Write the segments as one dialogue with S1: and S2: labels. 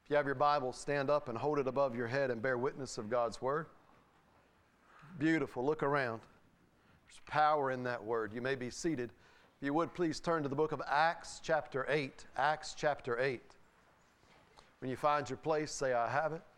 S1: If you have your Bible, stand up and hold it above your head and bear witness of God's Word. Beautiful. Look around. There's power in that Word. You may be seated. If you would, please turn to the book of Acts chapter 8. Acts chapter 8. When you find your place, say, I have it.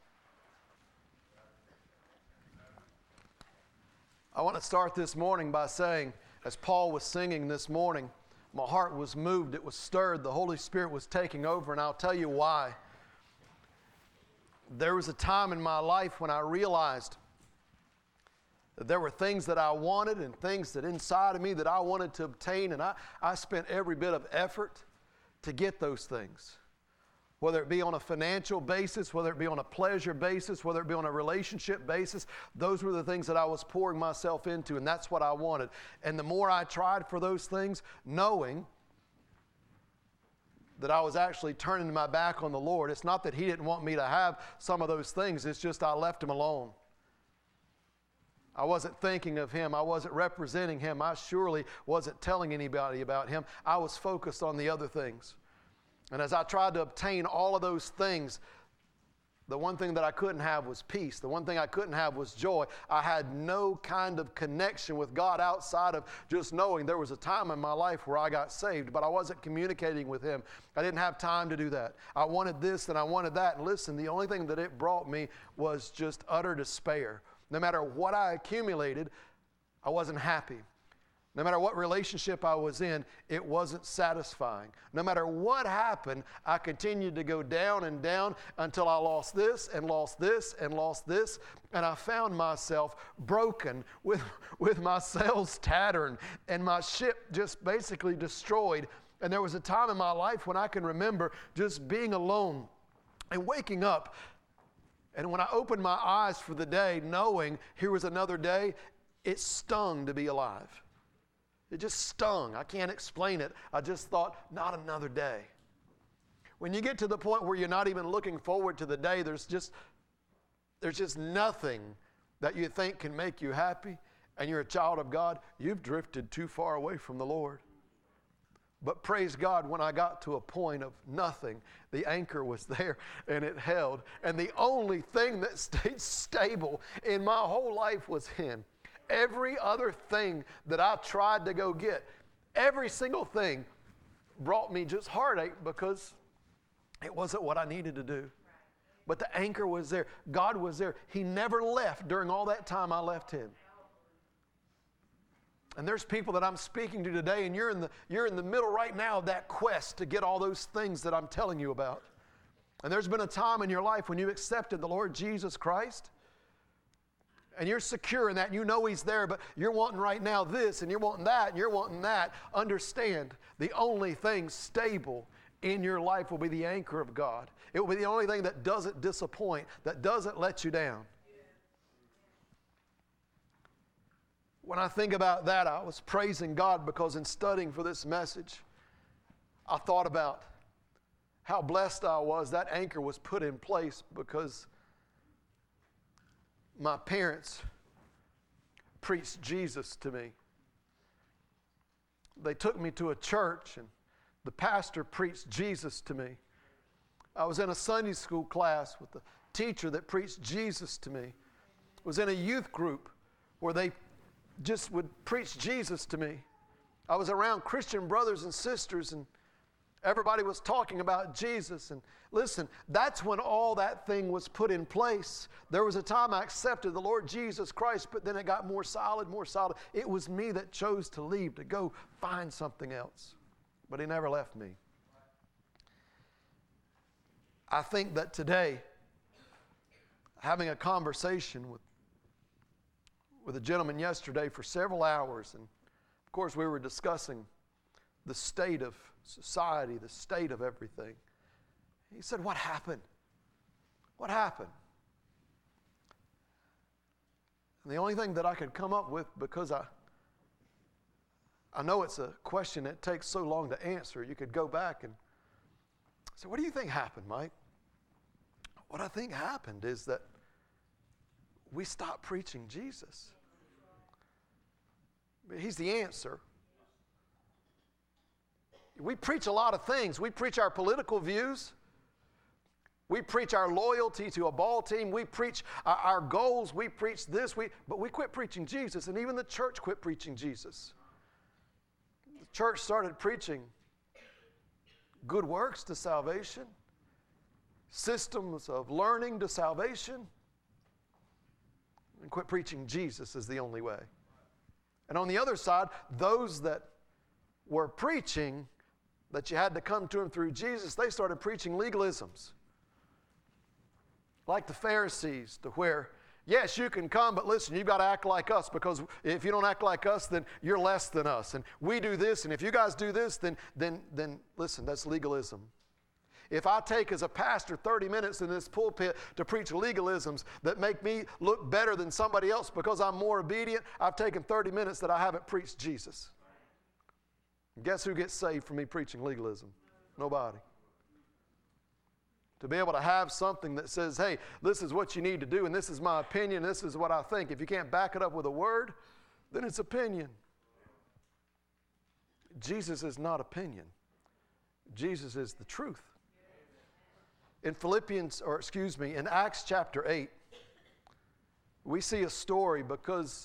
S1: I want to start this morning by saying, as Paul was singing this morning, my heart was moved, it was stirred, the Holy Spirit was taking over, and I'll tell you why. There was a time in my life when I realized that there were things that I wanted and things that inside of me that I wanted to obtain, and I spent every bit of effort to get those things. Whether it be on a financial basis, whether it be on a pleasure basis, whether it be on a relationship basis, those were the things that I was pouring myself into, and that's what I wanted. And the more I tried for those things, knowing that I was actually turning my back on the Lord. It's not that He didn't want me to have some of those things, it's just I left Him alone. I wasn't thinking of Him. I wasn't representing Him. I surely wasn't telling anybody about Him. I was focused on the other things. And as I tried to obtain all of those things, the one thing that I couldn't have was peace. The one thing I couldn't have was joy. I had no kind of connection with God outside of just knowing there was a time in my life where I got saved, but I wasn't communicating with Him. I didn't have time to do that. I wanted this and I wanted that. And listen, the only thing that it brought me was just utter despair. No matter what I accumulated, I wasn't happy. No matter what relationship I was in, it wasn't satisfying. No matter what happened, I continued to go down and down until I lost this and lost this and lost this. And I found myself broken with my sails tattered and my ship just basically destroyed. And there was a time in my life when I can remember just being alone and waking up. And when I opened my eyes for the day, knowing here was another day, it stung to be alive. It just stung. I can't explain it. I just thought, not another day. When you get to the point where you're not even looking forward to the day, there's just nothing that you think can make you happy, and you're a child of God, you've drifted too far away from the Lord. But praise God, when I got to a point of nothing, the anchor was there and it held. And the only thing that stayed stable in my whole life was Him. Every other thing that I tried to go get, every single thing brought me just heartache because it wasn't what I needed to do. But the anchor was there. God was there. He never left during all that time I left Him. And there's people that I'm speaking to today, and you're in the middle right now of that quest to get all those things that I'm telling you about. And there's been a time in your life when you accepted the Lord Jesus Christ, and you're secure in that, and you know He's there, but you're wanting right now this, and you're wanting that, and you're wanting that. Understand, the only thing stable in your life will be the anchor of God. It will be the only thing that doesn't disappoint, that doesn't let you down. When I think about that, I was praising God because in studying for this message, I thought about how blessed I was. That anchor was put in place because my parents preached Jesus to me. They took me to a church and the pastor preached Jesus to me. I was in a Sunday school class with the teacher that preached Jesus to me. I was in a youth group where they just would preach Jesus to me. I was around Christian brothers and sisters and everybody was talking about Jesus. And listen, that's when all that thing was put in place. There was a time I accepted the Lord Jesus Christ, but then it got more solid, more solid. It was me that chose to leave, to go find something else. But He never left me. I think that today, having a conversation with a gentleman yesterday for several hours, and of course we were discussing the state of society, the state of everything. He said, what happened? What happened? And the only thing that I could come up with, because I know it's a question that takes so long to answer, you could go back and say, what do you think happened, Mike? What I think happened is that we stopped preaching Jesus. He's the answer. We preach a lot of things. We preach our political views. We preach our loyalty to a ball team. We preach our goals. We preach this. But we quit preaching Jesus, and even the church quit preaching Jesus. The church started preaching good works to salvation, systems of learning to salvation, and quit preaching Jesus as the only way. And on the other side, those that were preaching that you had to come to Him through Jesus, they started preaching legalisms. Like the Pharisees, to where, yes, you can come, but listen, you've got to act like us, because if you don't act like us, then you're less than us. And we do this, and if you guys do this, then listen, that's legalism. If I take as a pastor 30 minutes in this pulpit to preach legalisms that make me look better than somebody else because I'm more obedient, I've taken 30 minutes that I haven't preached Jesus. And guess who gets saved from me preaching legalism? Nobody. To be able to have something that says, hey, this is what you need to do, and this is my opinion, this is what I think. If you can't back it up with a word, then it's opinion. Jesus is not opinion. Jesus is the truth. In in Acts chapter 8, we see a story because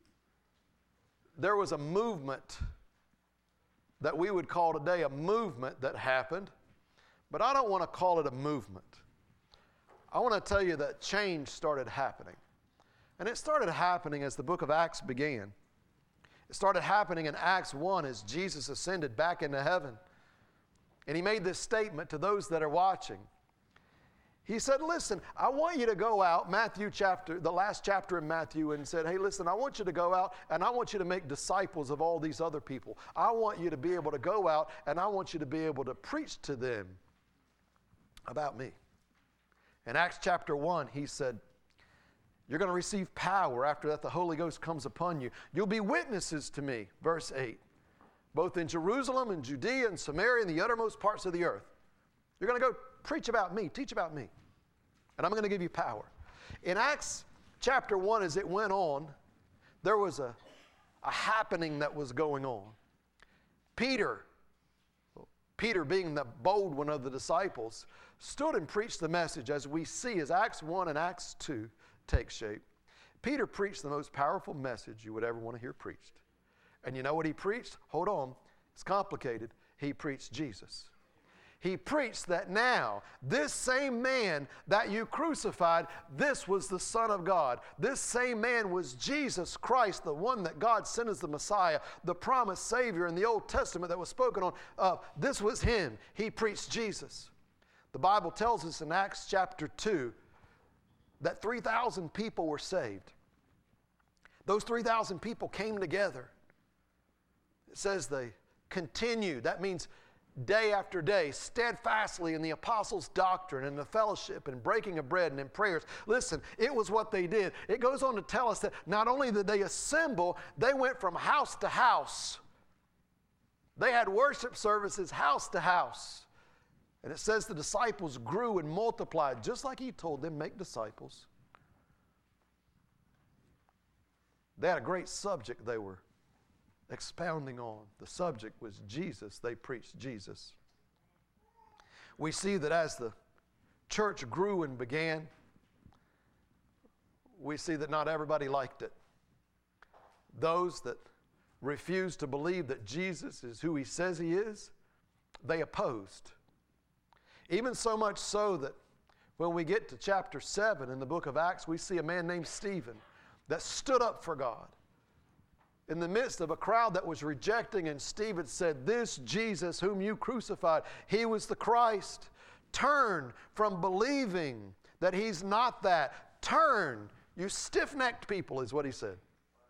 S1: there was a movement that we would call today a movement that happened. But I don't want to call it a movement. I want to tell you that change started happening. And it started happening as the book of Acts began. It started happening in Acts 1 as Jesus ascended back into heaven. And He made this statement to those that are watching. He said, listen, I want you to go out, the last chapter in Matthew, and said, hey, listen, I want you to go out and I want you to make disciples of all these other people. I want you to be able to go out and I want you to be able to preach to them about me. In Acts chapter 1, He said, you're going to receive power. After that, the Holy Ghost comes upon you. You'll be witnesses to me, verse 8, both in Jerusalem and Judea and Samaria and the uttermost parts of the earth. You're going to go preach about me, teach about me, and I'm going to give you power. In Acts chapter 1, as it went on, there was a happening that was going on. Peter being the bold one of the disciples, stood and preached the message as we see as Acts 1 and Acts 2 take shape. Peter preached the most powerful message you would ever want to hear preached. And you know what he preached? Hold on, it's complicated. He preached Jesus. He preached that now, this same man that you crucified, this was the Son of God. This same man was Jesus Christ, the one that God sent as the Messiah, the promised Savior in the Old Testament that was spoken on. This was Him. He preached Jesus. The Bible tells us in Acts chapter 2 that 3,000 people were saved. Those 3,000 people came together. It says they continued. That means day after day, steadfastly in the apostles' doctrine and the fellowship and breaking of bread and in prayers. Listen, it was what they did. It goes on to tell us that not only did they assemble, they went from house to house. They had worship services house to house. And it says the disciples grew and multiplied, just like He told them, make disciples. They had a great subject they were expounding on. The subject was Jesus. They preached Jesus. We see that as the church grew and began, we see that not everybody liked it. Those that refused to believe that Jesus is who He says He is, they opposed. Even so much so that when we get to chapter 7 in the book of Acts, we see a man named Stephen that stood up for God in the midst of a crowd that was rejecting, and Stephen said, this Jesus whom you crucified, He was the Christ. Turn from believing that He's not that. Turn, you stiff-necked people, is what he said.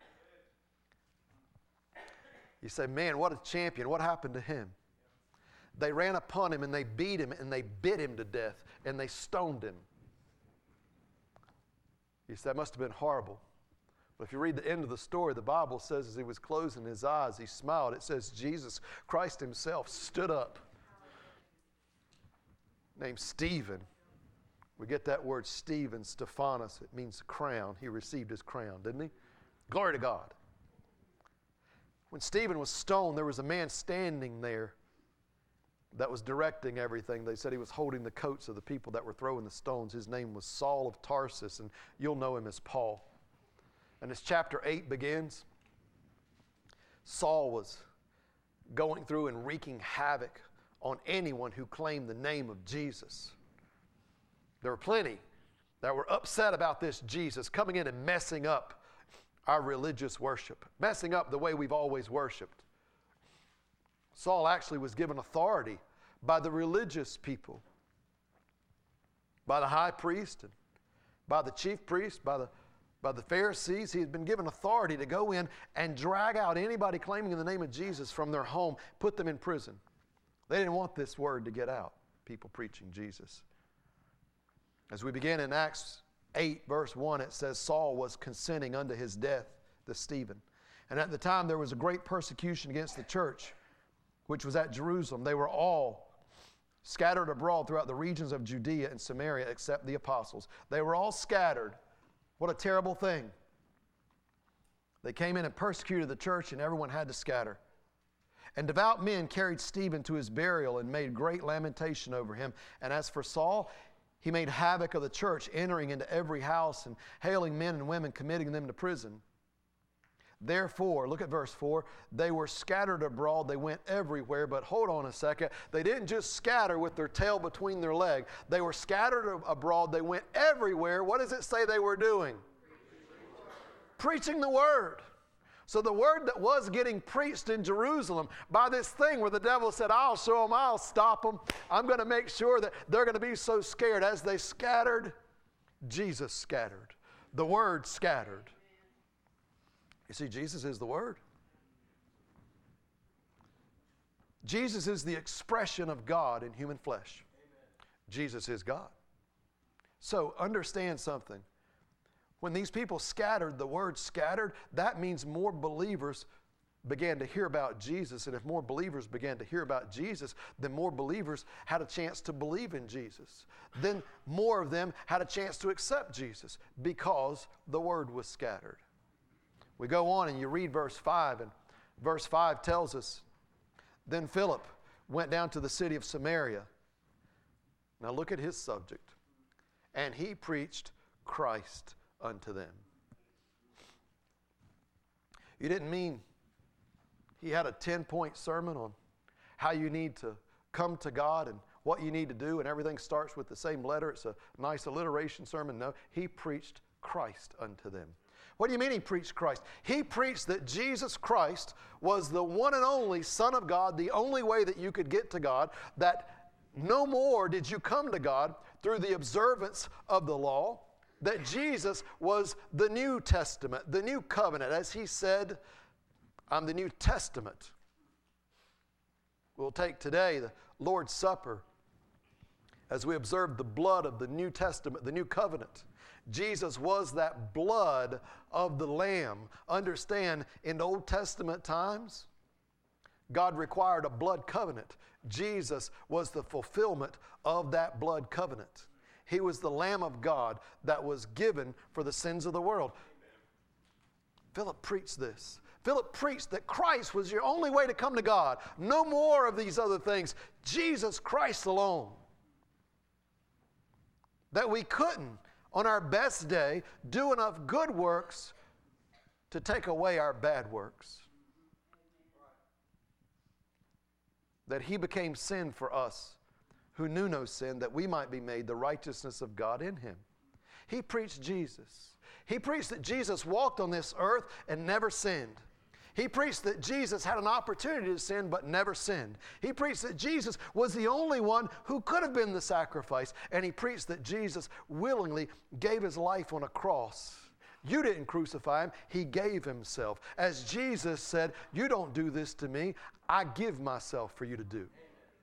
S1: You say, man, what a champion. What happened to him? They ran upon him and they beat him and they bit him to death and they stoned him. You say, that must have been horrible. But if you read the end of the story, the Bible says as he was closing his eyes, he smiled. It says Jesus Christ Himself stood up, named Stephen. We get that word Stephen, Stephanos. It means crown. He received his crown, didn't he? Glory to God. When Stephen was stoned, there was a man standing there. that was directing everything. They said he was holding the coats of the people that were throwing the stones. His name was Saul of Tarsus, and you'll know him as Paul. And as chapter 8 begins, Saul was going through and wreaking havoc on anyone who claimed the name of Jesus. There were plenty that were upset about this Jesus coming in and messing up our religious worship, messing up the way we've always worshiped. Saul actually was given authority by the religious people, by the high priest, and by the chief priest, by the Pharisees. He had been given authority to go in and drag out anybody claiming in the name of Jesus from their home, put them in prison. They didn't want this word to get out, people preaching Jesus. As we begin in Acts 8, verse 1, it says, Saul was consenting unto his death, the Stephen. And at the time there was a great persecution against the church, which was at Jerusalem. They were all scattered abroad throughout the regions of Judea and Samaria, except the apostles. They were all scattered. What a terrible thing. They came in and persecuted the church, and everyone had to scatter. And devout men carried Stephen to his burial and made great lamentation over him. And as for Saul, he made havoc of the church, entering into every house and hailing men and women, committing them to prison. Therefore, look at verse 4, they were scattered abroad, they went everywhere, but hold on a second, they didn't just scatter with their tail between their legs. They were scattered abroad, they went everywhere. What does it say they were doing? Preaching the word. So the word that was getting preached in Jerusalem by this thing where the devil said, I'll show them, I'll stop them, I'm going to make sure that they're going to be so scared. As they scattered, Jesus scattered. The word scattered. You see, Jesus is the Word. Jesus is the expression of God in human flesh. Amen. Jesus is God. So understand something. When these people scattered, the word scattered, that means more believers began to hear about Jesus. And if more believers began to hear about Jesus, then more believers had a chance to believe in Jesus. Then more of them had a chance to accept Jesus because the word was scattered. We go on and you read verse 5, and verse 5 tells us, then Philip went down to the city of Samaria. Now look at his subject. And he preached Christ unto them. You didn't mean he had a 10-point sermon on how you need to come to God and what you need to do, and everything starts with the same letter. It's a nice alliteration sermon. No, he preached Christ unto them. What do you mean he preached Christ? He preached that Jesus Christ was the one and only Son of God, the only way that you could get to God, that no more did you come to God through the observance of the law, that Jesus was the New Testament, the New Covenant. As he said, I'm the New Testament. We'll take today the Lord's Supper as we observe the blood of the New Testament, the New Covenant. Jesus was that blood of the Lamb. Understand, in Old Testament times, God required a blood covenant. Jesus was the fulfillment of that blood covenant. He was the Lamb of God that was given for the sins of the world. Philip preached this. Philip preached that Christ was your only way to come to God. No more of these other things. Jesus Christ alone. That we couldn't, on our best day, do enough good works to take away our bad works. That he became sin for us who knew no sin, that we might be made the righteousness of God in him. He preached Jesus. He preached that Jesus walked on this earth and never sinned. He preached that Jesus had an opportunity to sin but never sinned. He preached that Jesus was the only one who could have been the sacrifice. And he preached that Jesus willingly gave his life on a cross. You didn't crucify him. He gave himself. As Jesus said, you don't do this to me. I give myself for you to do.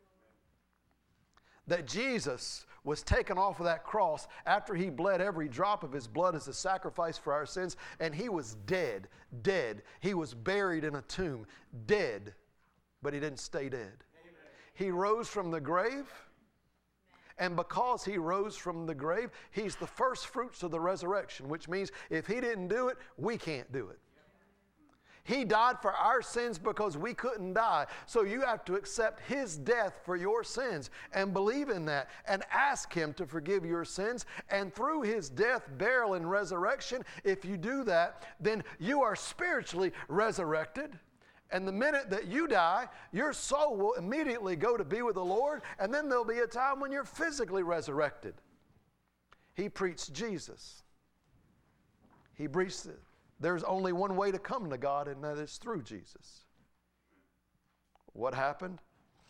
S1: That Jesus was taken off of that cross after he bled every drop of his blood as a sacrifice for our sins, and he was dead. He was buried in a tomb, dead, but he didn't stay dead. Amen. He rose from the grave, and because he rose from the grave, he's the first fruits of the resurrection, which means if he didn't do it, we can't do it. He died for our sins because we couldn't die. So you have to accept His death for your sins and believe in that and ask Him to forgive your sins. And through His death, burial, and resurrection, if you do that, then you are spiritually resurrected. And the minute that you die, your soul will immediately go to be with the Lord, and then there'll be a time when you're physically resurrected. He preached Jesus. He preached it. There's only one way to come to God, and that is through Jesus. What happened?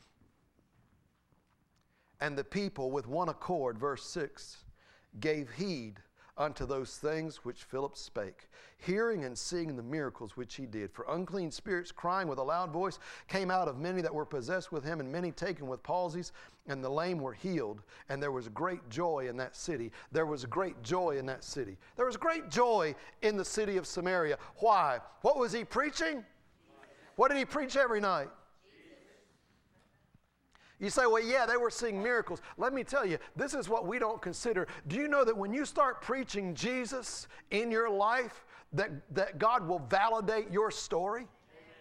S1: And the people with one accord, verse 6, gave heed unto those things which Philip spake, hearing and seeing the miracles which he did. For unclean spirits, crying with a loud voice, came out of many that were possessed with him, and many taken with palsies, and the lame were healed. And there was great joy in that city. There was great joy in that city. There was great joy in the city of Samaria. Why? What was he preaching? What did he preach every night? You say, well, yeah, they were seeing miracles. Let me tell you, this is what we don't consider. Do you know that when you start preaching Jesus in your life, that God will validate your story? Amen.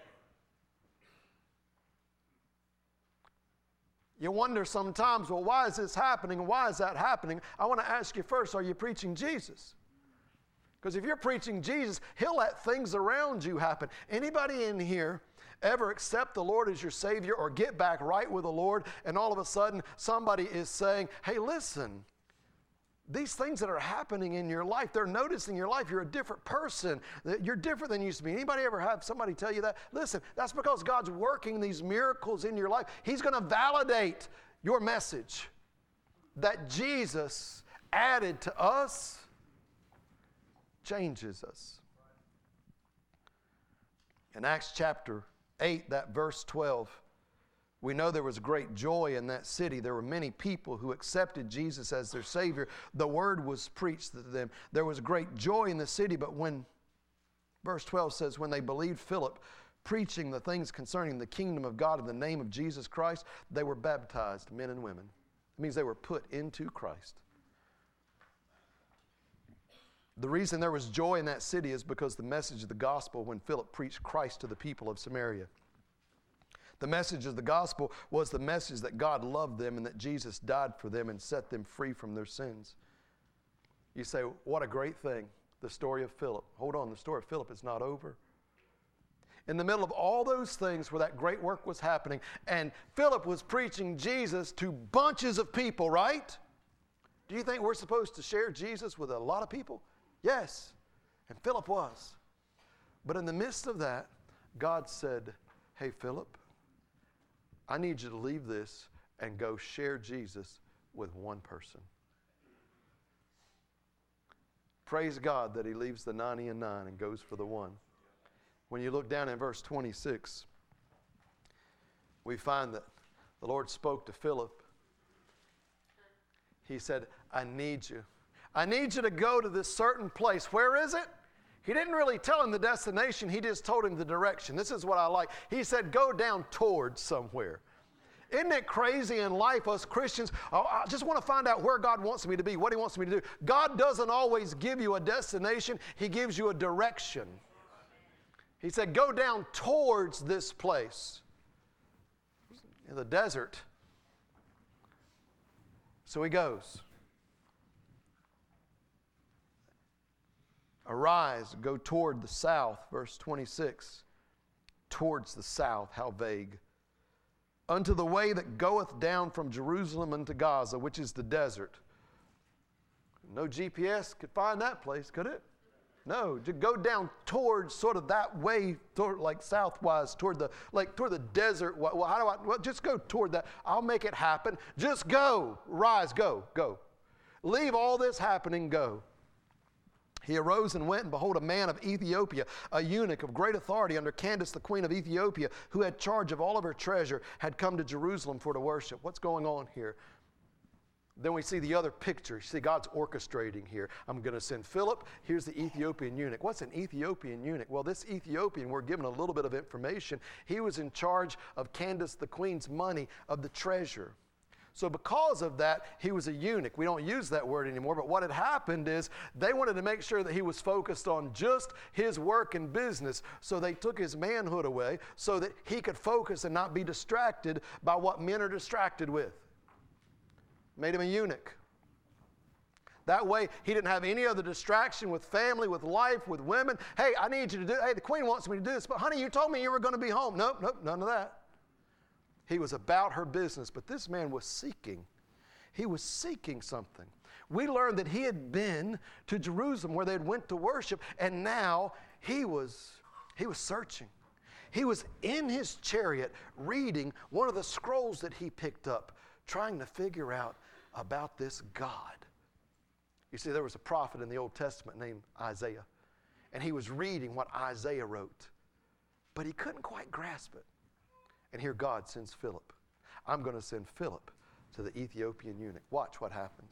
S1: You wonder sometimes, well, why is this happening? Why is that happening? I want to ask you first, are you preaching Jesus? Because if you're preaching Jesus, He'll let things around you happen. Anybody in here ever accept the Lord as your Savior or get back right with the Lord, and all of a sudden somebody is saying, hey, listen, these things that are happening in your life, they're noticing your life. You're a different person. You're different than you used to be. Anybody ever have somebody tell you that? Listen, that's because God's working these miracles in your life. He's going to validate your message that Jesus added to us changes us. In Acts chapter 8, that verse 12, we know there was great joy in that city. There were many people who accepted Jesus as their Savior. The word was preached to them. There was great joy in the city, but when, verse 12 says, when they believed Philip preaching the things concerning the kingdom of God in the name of Jesus Christ, they were baptized, men and women. It means they were put into Christ. The reason there was joy in that city is because the message of the gospel, when Philip preached Christ to the people of Samaria, the message of the gospel was the message that God loved them and that Jesus died for them and set them free from their sins. You say, what a great thing, the story of Philip. Hold on, the story of Philip is not over. In the middle of all those things where that great work was happening, and Philip was preaching Jesus to bunches of people, right? Do you think we're supposed to share Jesus with a lot of people? Yes, and Philip was. But in the midst of that, God said, hey, Philip, I need you to leave this and go share Jesus with one person. Praise God that He leaves the 99 and goes for the one. When you look down in verse 26, we find that the Lord spoke to Philip. He said, I need you. I need you to go to this certain place. Where is it? He didn't really tell him the destination. He just told him the direction. This is what I like. He said, go down towards somewhere. Isn't it crazy in life, us Christians? I just want to find out where God wants me to be, what He wants me to do. God doesn't always give you a destination. He gives you a direction. He said, go down towards this place. In the desert. So he goes. Arise, go toward the south, verse 26. Towards the south, how vague. Unto the way that goeth down from Jerusalem unto Gaza, which is the desert. No GPS could find that place, could it? No, to go down towards sort of that way, toward, like southwise, toward the desert. Well, how do I? Well, just go toward that. I'll make it happen. Just go, rise, go. Leave all this happening, go. He arose and went, and behold, a man of Ethiopia, a eunuch of great authority under Candace, the queen of Ethiopia, who had charge of all of her treasure, had come to Jerusalem for to worship. What's going on here? Then we see the other picture. You see, God's orchestrating here. I'm going to send Philip. Here's the Ethiopian eunuch. What's an Ethiopian eunuch? Well, this Ethiopian, we're given a little bit of information. He was in charge of Candace, the queen's money, of the treasure. So because of that, he was a eunuch. We don't use that word anymore, but what had happened is they wanted to make sure that he was focused on just his work and business. So they took his manhood away so that he could focus and not be distracted by what men are distracted with. Made him a eunuch. That way, he didn't have any other distraction with family, with life, with women. Hey, I need you to do, hey, the queen wants me to do this, but honey, you told me you were going to be home. Nope, none of that. He was about her business, but this man was seeking. He was seeking something. We learned that he had been to Jerusalem where they had went to worship, and now he was searching. He was in his chariot reading one of the scrolls that he picked up, trying to figure out about this God. You see, there was a prophet in the Old Testament named Isaiah, and he was reading what Isaiah wrote, but he couldn't quite grasp it. And here God sends Philip. I'm going to send Philip to the Ethiopian eunuch. Watch what happens.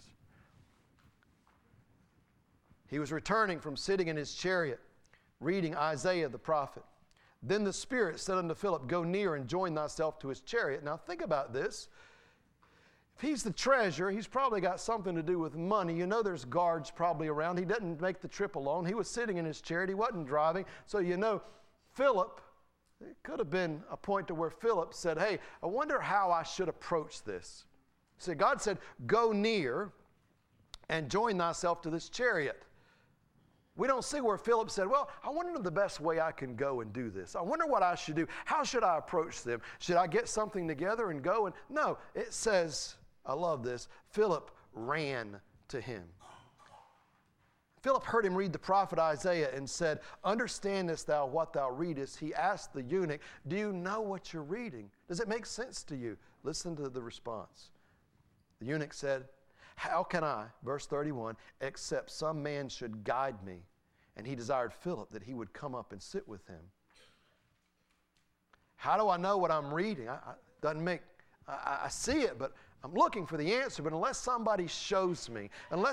S1: He was returning from sitting in his chariot, reading Isaiah the prophet. Then the Spirit said unto Philip, Go near and join thyself to his chariot. Now think about this. If he's the treasurer, he's probably got something to do with money. You know there's guards probably around. He didn't make the trip alone. He was sitting in his chariot. He wasn't driving. So you know, Philip, it could have been a point to where Philip said, hey, I wonder how I should approach this. See, God said, go near and join thyself to this chariot. We don't see where Philip said, well, I wonder the best way I can go and do this. I wonder what I should do. How should I approach them? Should I get something together and go? And no, it says, I love this, Philip ran to him. Philip heard him read the prophet Isaiah and said, Understandest thou what thou readest? He asked the eunuch, Do you know what you're reading? Does it make sense to you? Listen to the response. The eunuch said, How can I, verse 31, except some man should guide me? And he desired Philip that he would come up and sit with him. How do I know what I'm reading? I see it, but I'm looking for the answer. But unless somebody shows me,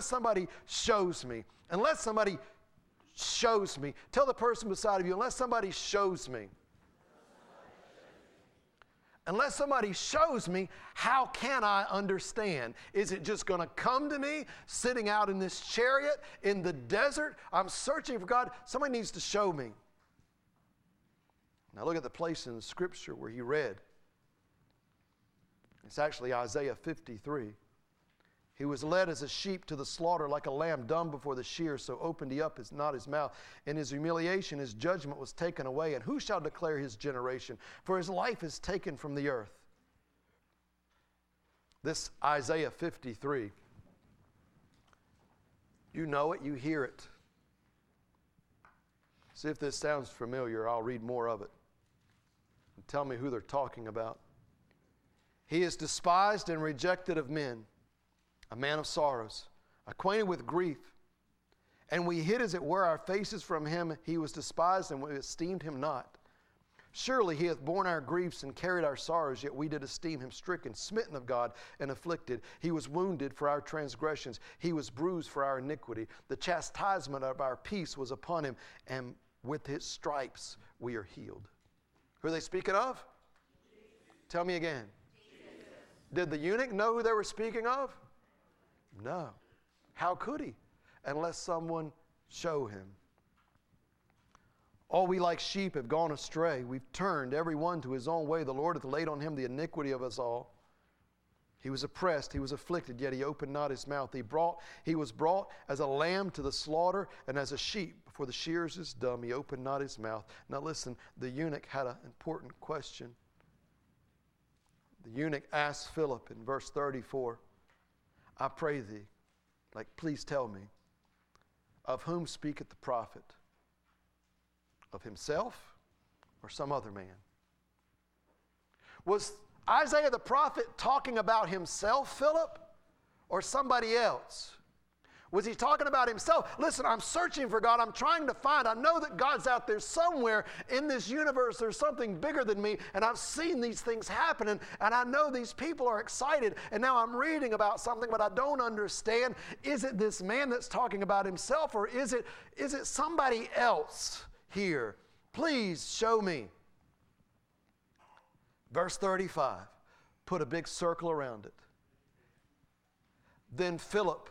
S1: tell the person beside of you, unless somebody shows me, how can I understand? Is it just going to come to me sitting out in this chariot in the desert? I'm searching for God. Somebody needs to show me. Now look at the place in the Scripture where he read. It's actually Isaiah 53. He was led as a sheep to the slaughter, like a lamb dumb before the shears, so opened he up not his mouth. In his humiliation, his judgment was taken away. And who shall declare his generation? For his life is taken from the earth. This Isaiah 53, you know it, you hear it. See if this sounds familiar. I'll read more of it. And tell me who they're talking about. He is despised and rejected of men, a man of sorrows, acquainted with grief. And we hid, as it were, our faces from him. He was despised, and we esteemed him not. Surely he hath borne our griefs and carried our sorrows, yet we did esteem him stricken, smitten of God, and afflicted. He was wounded for our transgressions. He was bruised for our iniquity. The chastisement of our peace was upon him, and with his stripes we are healed. Who are they speaking of? Tell me again. Did the eunuch know who they were speaking of? No. How could he? Unless someone show him. All we like sheep have gone astray. We've turned every one to his own way. The Lord hath laid on him the iniquity of us all. He was oppressed, he was afflicted, yet he opened not his mouth. He was brought as a lamb to the slaughter, and as a sheep before the shearers is dumb. He opened not his mouth. Now listen, the eunuch had an important question. The eunuch asked Philip in verse 34, I pray thee, please tell me, of whom speaketh the prophet? Of himself or some other man? Was Isaiah the prophet talking about himself, Philip, or somebody else? Was he talking about himself? Listen, I'm searching for God. I'm trying to find. I know that God's out there somewhere in this universe. There's something bigger than me, and I've seen these things happening, and I know these people are excited, and now I'm reading about something, but I don't understand. Is it this man that's talking about himself, or is it somebody else here? Please show me. Verse 35, put a big circle around it. Then Philip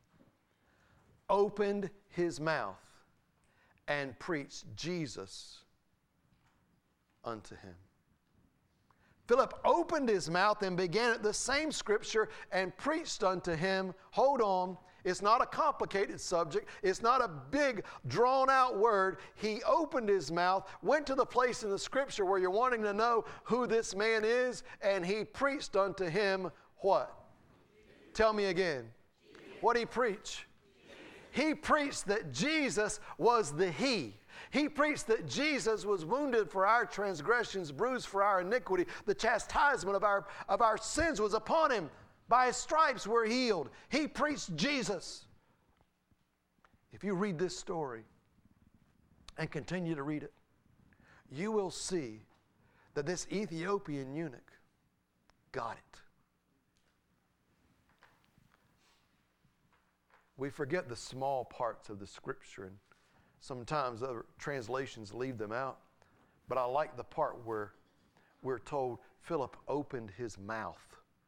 S1: opened his mouth and preached Jesus unto him. Philip opened his mouth and began at the same scripture and preached unto him. Hold on. It's not a complicated subject. It's not a big, drawn-out word. He opened his mouth, went to the place in the scripture where you're wanting to know who this man is, and he preached unto him what? Tell me again. What did he preach? He preached that Jesus was the He. He preached that Jesus was wounded for our transgressions, bruised for our iniquity. The chastisement of our sins was upon him. By his stripes we're healed. He preached Jesus. If you read this story and continue to read it, you will see that this Ethiopian eunuch got it. We forget the small parts of the scripture, and sometimes other translations leave them out. But I like the part where we're told Philip opened his mouth.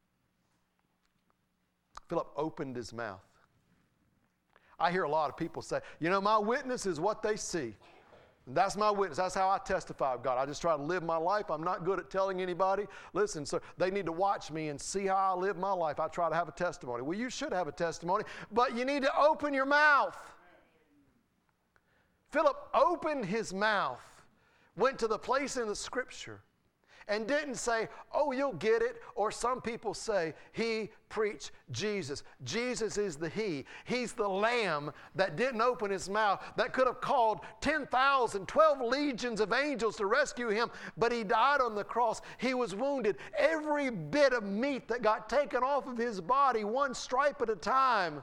S1: Philip opened his mouth. I hear a lot of people say, my witness is what they see. And that's my witness. That's how I testify of God. I just try to live my life. I'm not good at telling anybody. Listen, so they need to watch me and see how I live my life. I try to have a testimony. Well, you should have a testimony, but you need to open your mouth. Philip opened his mouth, went to the place in the scripture, and didn't say, oh, you'll get it. Or some people say, he preached Jesus. Jesus is the He. He's the Lamb that didn't open his mouth, that could have called 10,000, 12 legions of angels to rescue him, but he died on the cross. He was wounded. Every bit of meat that got taken off of his body, one stripe at a time,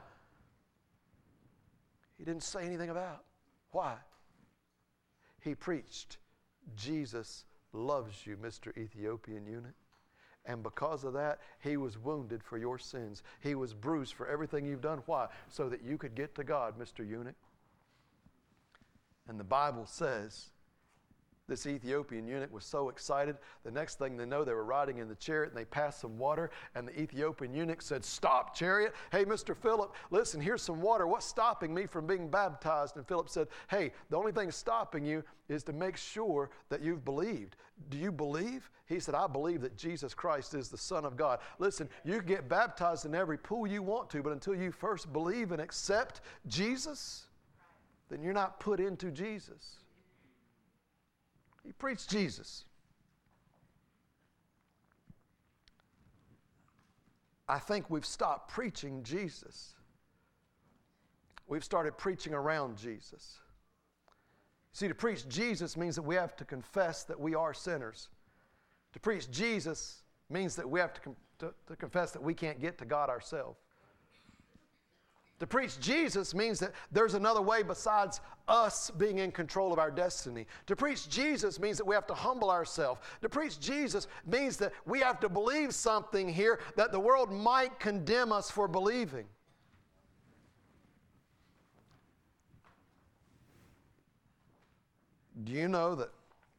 S1: he didn't say anything about. Why? He preached Jesus loves you, Mr. Ethiopian eunuch. And because of that, he was wounded for your sins. He was bruised for everything you've done. Why? So that you could get to God, Mr. Eunuch. And the Bible says this Ethiopian eunuch was so excited. The next thing they know, they were riding in the chariot and they passed some water. And the Ethiopian eunuch said, stop, chariot. Hey, Mr. Philip, listen, here's some water. What's stopping me from being baptized? And Philip said, hey, the only thing stopping you is to make sure that you've believed. Do you believe? He said, I believe that Jesus Christ is the Son of God. Listen, you can get baptized in every pool you want to, but until you first believe and accept Jesus, then you're not put into Jesus. He preached Jesus. I think we've stopped preaching Jesus. We've started preaching around Jesus. See, to preach Jesus means that we have to confess that we are sinners. To preach Jesus means that we have to confess that we can't get to God ourselves. To preach Jesus means that there's another way besides us being in control of our destiny. To preach Jesus means that we have to humble ourselves. To preach Jesus means that we have to believe something here that the world might condemn us for believing. Do you know that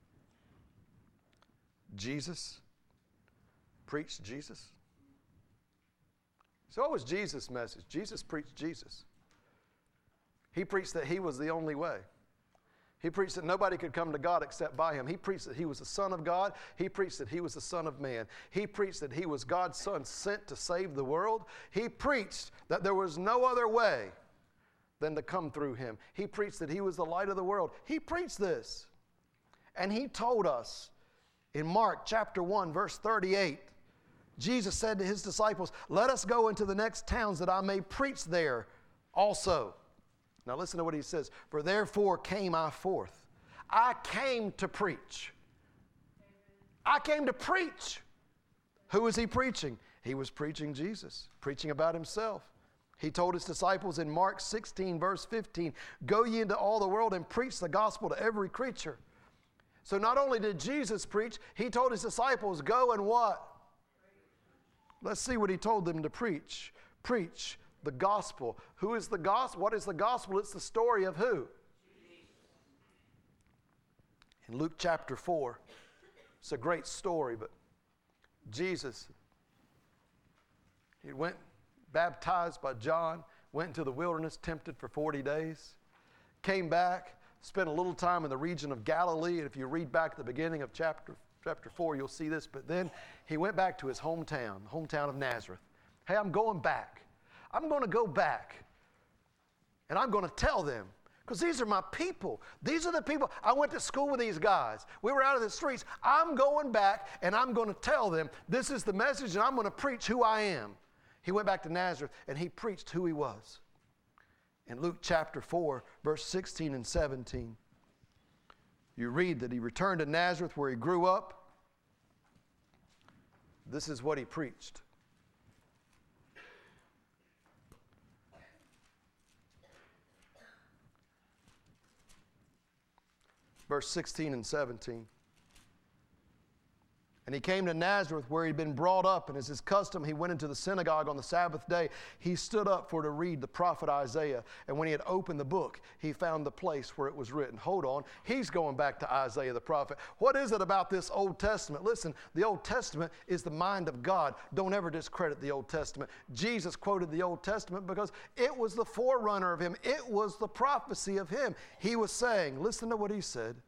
S1: Jesus preached Jesus? So what was Jesus' message? Jesus preached Jesus. He preached that He was the only way. He preached that nobody could come to God except by Him. He preached that He was the Son of God. He preached that He was the Son of man. He preached that He was God's Son sent to save the world. He preached that there was no other way than to come through Him. He preached that He was the light of the world. He preached this. And He told us in Mark chapter 1, verse 38, Jesus said to His disciples, let us go into the next towns that I may preach there also. Now listen to what He says. For therefore came I forth. I came to preach. I came to preach. Who was He preaching? He was preaching Jesus, preaching about Himself. He told His disciples in Mark 16, verse 15, go ye into all the world and preach the gospel to every creature. So not only did Jesus preach, He told His disciples, go and what? Let's see what He told them to preach. Preach the gospel. Who is the gospel? What is the gospel? It's the story of who? In Luke chapter 4, it's a great story, but Jesus, He went baptized by John, went into the wilderness, tempted for 40 days, came back, spent a little time in the region of Galilee. And if you read back at the beginning of chapter 4, you'll see this. But then he went back to his hometown, the hometown of Nazareth. Hey, I'm going back. I'm going to go back. And I'm going to tell them, because these are my people. These are the people. I went to school with these guys. We were out in the streets. I'm going back, and I'm going to tell them, this is the message, and I'm going to preach who I am. He went back to Nazareth, and he preached who he was. In Luke chapter 4, verse 16 and 17, you read that he returned to Nazareth where he grew up. This is what he preached. Verse 16 and 17. And he came to Nazareth where he'd been brought up, and as his custom, he went into the synagogue on the Sabbath day. He stood up for to read the prophet Isaiah. And when he had opened the book, he found the place where it was written. Hold on. He's going back to Isaiah the prophet. What is it about this Old Testament? Listen, the Old Testament is the mind of God. Don't ever discredit the Old Testament. Jesus quoted the Old Testament because it was the forerunner of him. It was the prophecy of him. He was saying, listen to what he said.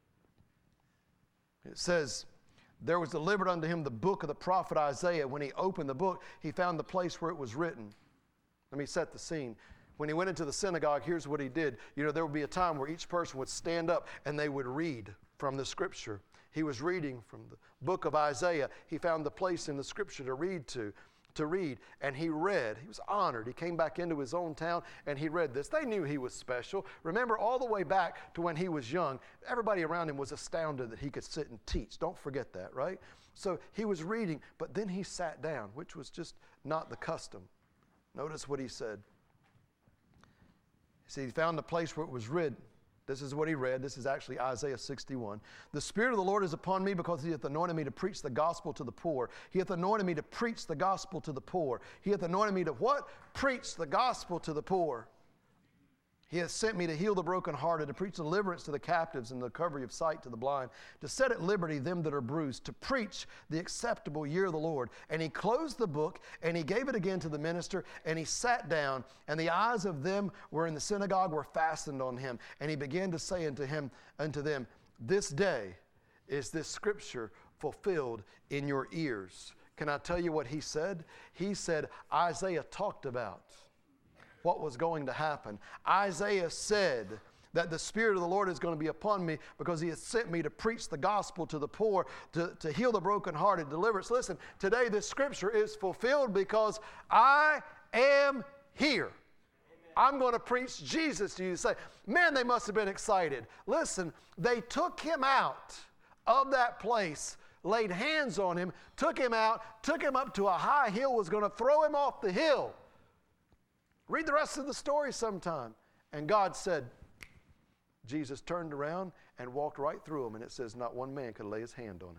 S1: It says, there was delivered unto him the book of the prophet Isaiah. When he opened the book, he found the place where it was written. Let me set the scene. When he went into the synagogue, here's what he did. You know, there would be a time where each person would stand up and they would read from the scripture. He was reading from the book of Isaiah. He found the place in the scripture to read, and he read. He was honored. He came back into his own town, and he read this. They knew he was special. Remember, all the way back to when he was young, everybody around him was astounded that he could sit and teach. Don't forget that, right? So he was reading, but then he sat down, which was just not the custom. Notice what he said. See, he found the place where it was written. This is what he read. This is actually Isaiah 61. The Spirit of the Lord is upon me because he hath anointed me to preach the gospel to the poor. He hath anointed me to preach the gospel to the poor. He hath anointed me to what? Preach the gospel to the poor. He hath sent me to heal the brokenhearted, to preach deliverance to the captives and the recovery of sight to the blind, to set at liberty them that are bruised, to preach the acceptable year of the Lord. And he closed the book, and he gave it again to the minister, and he sat down, and the eyes of them were in the synagogue were fastened on him. And he began to say unto them, this day is this scripture fulfilled in your ears. Can I tell you what he said? He said, Isaiah talked about what was going to happen. Isaiah said that the Spirit of the Lord is going to be upon me because he has sent me to preach the gospel to the poor, to heal the brokenhearted, deliverance. Listen, today this scripture is fulfilled because I am here. I'm going to preach Jesus to you. You say, man, they must have been excited. Listen, they took him out of that place, laid hands on him, took him out, took him up to a high hill, was going to throw him off the hill. Read the rest of the story sometime. And God said, Jesus turned around and walked right through him. And it says not one man could lay his hand on him.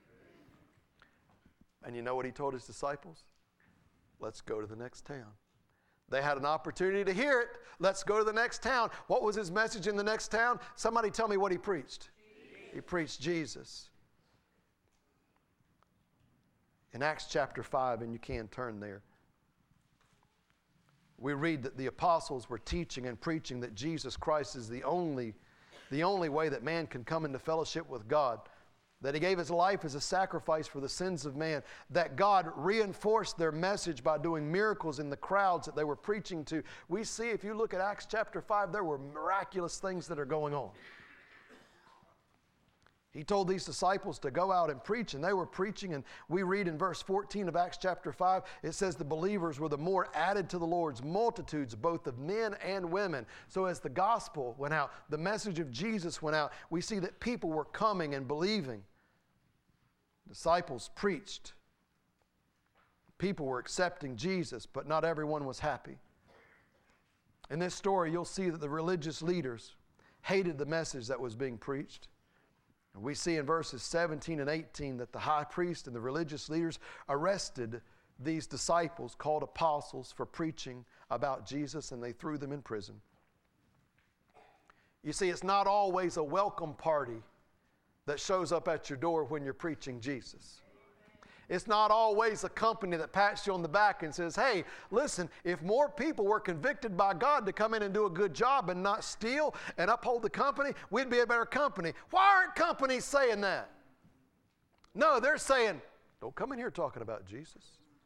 S1: And you know what he told his disciples? Let's go to the next town. They had an opportunity to hear it. Let's go to the next town. What was his message in the next town? Somebody tell me what he preached. Jesus. He preached Jesus. In Acts chapter 5, and you can turn there, we read that the apostles were teaching and preaching that Jesus Christ is the only way that man can come into fellowship with God, that he gave his life as a sacrifice for the sins of man, that God reinforced their message by doing miracles in the crowds that they were preaching to. We see, if you look at Acts chapter 5, there were miraculous things that are going on. He told these disciples to go out and preach, and they were preaching, and we read in verse 14 of Acts chapter 5, it says the believers were the more added to the Lord's multitudes, both of men and women. So as the gospel went out, the message of Jesus went out, we see that people were coming and believing. Disciples preached. People were accepting Jesus, but not everyone was happy. In this story, you'll see that the religious leaders hated the message that was being preached. We see in verses 17 and 18 that the high priest and the religious leaders arrested these disciples called apostles for preaching about Jesus, and they threw them in prison. You see, it's not always a welcome party that shows up at your door when you're preaching Jesus. It's not always a company that pats you on the back and says, hey, listen, if more people were convicted by God to come in and do a good job and not steal and uphold the company, we'd be a better company. Why aren't companies saying that? No, they're saying, don't come in here talking about Jesus.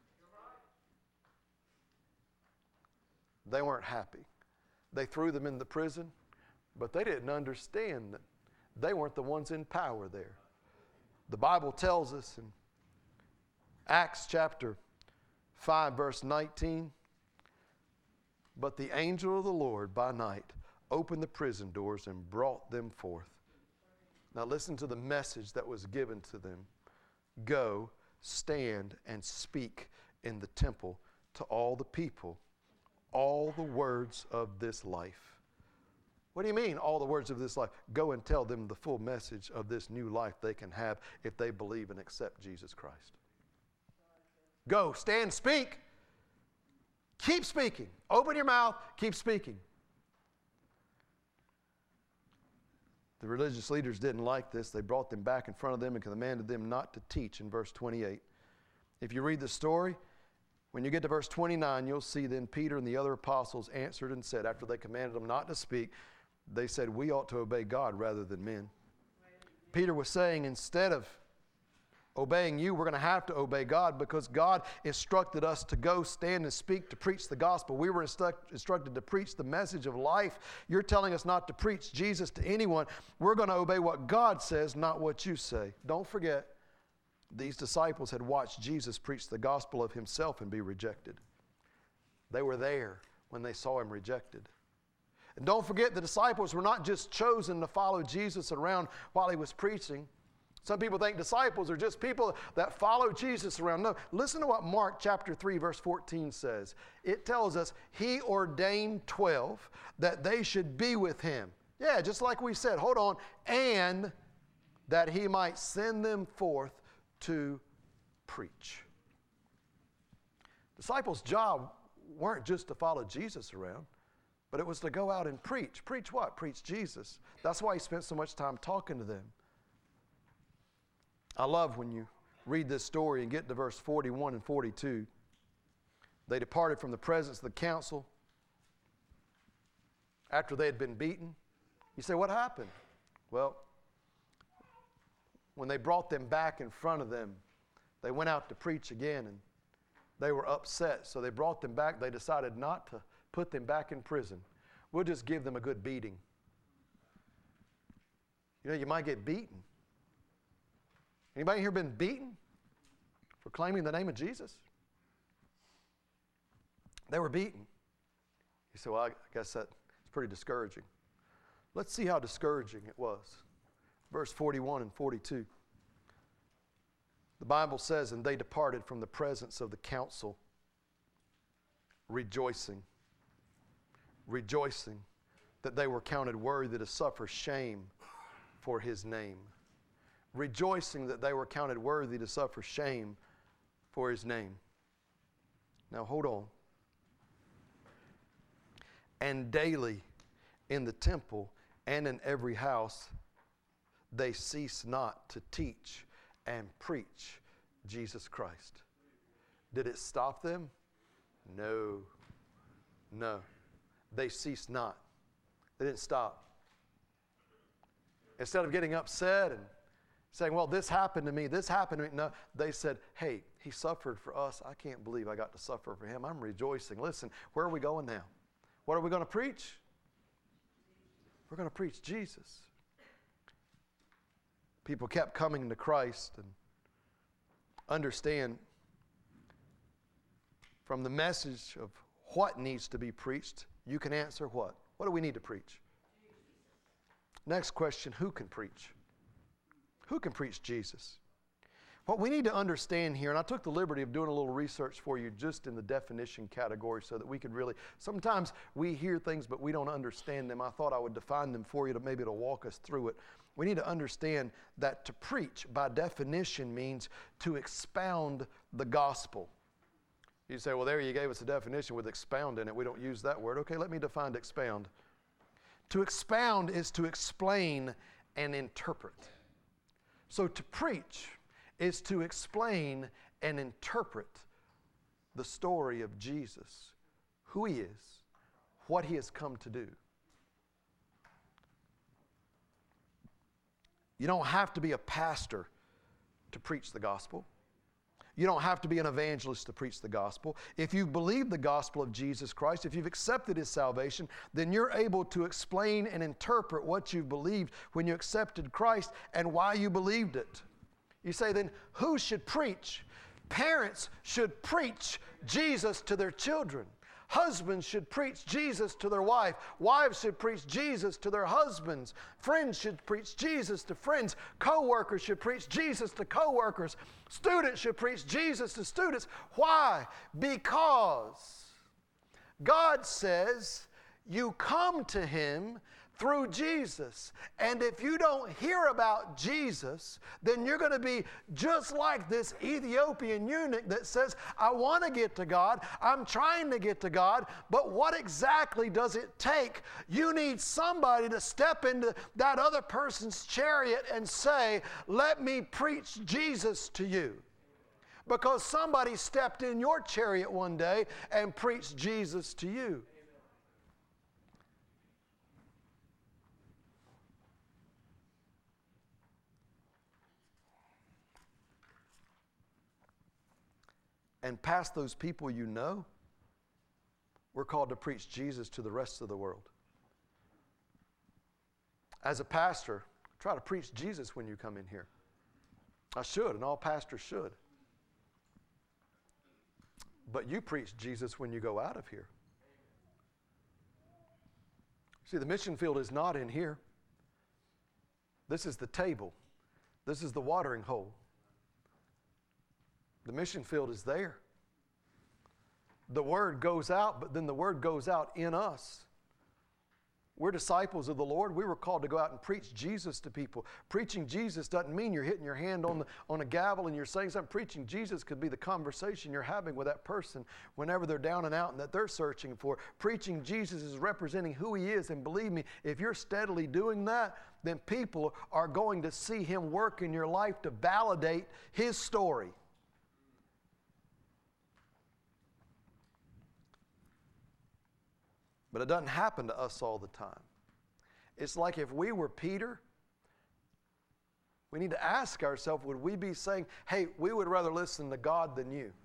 S1: They weren't happy. They threw them in the prison, but they didn't understand that they weren't the ones in power there. The Bible tells us in Acts chapter 5, verse 19, but the angel of the Lord by night opened the prison doors and brought them forth. Now listen to the message that was given to them. Go, stand, and speak in the temple to all the people, all the words of this life. What do you mean, all the words of this life? Go and tell them the full message of this new life they can have if they believe and accept Jesus Christ. Go, stand, speak. Keep speaking. Open your mouth, keep speaking. The religious leaders didn't like this. They brought them back in front of them and commanded them not to teach in verse 28. If you read the story, when you get to verse 29, you'll see then Peter and the other apostles answered and said, after they commanded them not to speak, they said, we ought to obey God rather than men. Peter was saying, instead of obeying you, we're going to have to obey God because God instructed us to go, stand, and speak, to preach the gospel. We were instructed to preach the message of life. You're telling us not to preach Jesus to anyone. We're going to obey what God says, not what you say. Don't forget, these disciples had watched Jesus preach the gospel of himself and be rejected. They were there when they saw him rejected. And don't forget, the disciples were not just chosen to follow Jesus around while he was preaching. Some people think disciples are just people that follow Jesus around. No, listen to what Mark chapter 3 verse 14 says. It tells us he ordained 12 that they should be with him. Yeah, just like we said, hold on. And that he might send them forth to preach. Disciples' job weren't just to follow Jesus around, but it was to go out and preach. Preach what? Preach Jesus. That's why he spent so much time talking to them. I love when you read this story and get to verse 41 and 42. They departed from the presence of the council after they had been beaten. You say, what happened? Well, when they brought them back in front of them, they went out to preach again and they were upset. So they brought them back. They decided not to put them back in prison. We'll just give them a good beating. You know, you might get beaten. Anybody here been beaten for claiming the name of Jesus? They were beaten. You say, well, I guess that's pretty discouraging. Let's see how discouraging it was. Verse 41 and 42. The Bible says, and they departed from the presence of the council, rejoicing that they were counted worthy to suffer shame for his name. Rejoicing that they were counted worthy to suffer shame for his name. Now hold on. And daily in the temple and in every house, they cease not to teach and preach Jesus Christ. Did it stop them? No. They ceased not. They didn't stop. Instead of getting upset and saying, well, this happened to me, no, they said, hey, he suffered for us. I can't believe I got to suffer for him. I'm rejoicing. Listen, where are we going now? What are we going to preach? We're going to preach Jesus. People kept coming to Christ and understand from the message of what needs to be preached, you can answer what? What do we need to preach? Next question, who can preach? Who can preach Jesus? What we need to understand here, and I took the liberty of doing a little research for you just in the definition category so that we could really, sometimes we hear things but we don't understand them. I thought I would define them for you to maybe to walk us through it. We need to understand that to preach by definition means to expound the gospel. You say, well, there you gave us a definition with expound in it. We don't use that word. Okay, let me define expound. To expound is to explain and interpret. So to preach is to explain and interpret the story of Jesus, who He is, what He has come to do. You don't have to be a pastor to preach the gospel. You don't have to be an evangelist to preach the gospel. If you believe the gospel of Jesus Christ, if you've accepted His salvation, then you're able to explain and interpret what you believed when you accepted Christ and why you believed it. You say, then who should preach? Parents should preach Jesus to their children. Husbands should preach Jesus to their wife. Wives should preach Jesus to their husbands. Friends should preach Jesus to friends. Co-workers should preach Jesus to co-workers. Students should preach Jesus to students. Why? Because God says you come to Him through Jesus. And if you don't hear about Jesus, then you're going to be just like this Ethiopian eunuch that says, I want to get to God, I'm trying to get to God, but what exactly does it take? You need somebody to step into that other person's chariot and say, let me preach Jesus to you. Because somebody stepped in your chariot one day and preached Jesus to you. And past those people you know, we're called to preach Jesus to the rest of the world. As a pastor, try to preach Jesus when you come in here. I should, and all pastors should. But you preach Jesus when you go out of here. See, the mission field is not in here. This is the table. This is the watering hole. The mission field is there. The word goes out, but then the word goes out in us. We're disciples of the Lord. We were called to go out and preach Jesus to people. Preaching Jesus doesn't mean you're hitting your hand on a gavel and you're saying something. Preaching Jesus could be the conversation you're having with that person whenever they're down and out and that they're searching for. Preaching Jesus is representing who He is, and believe me, if you're steadily doing that, then people are going to see Him work in your life to validate His story. But it doesn't happen to us all the time. It's like if we were Peter, we need to ask ourselves, would we be saying, hey, we would rather listen to God than you?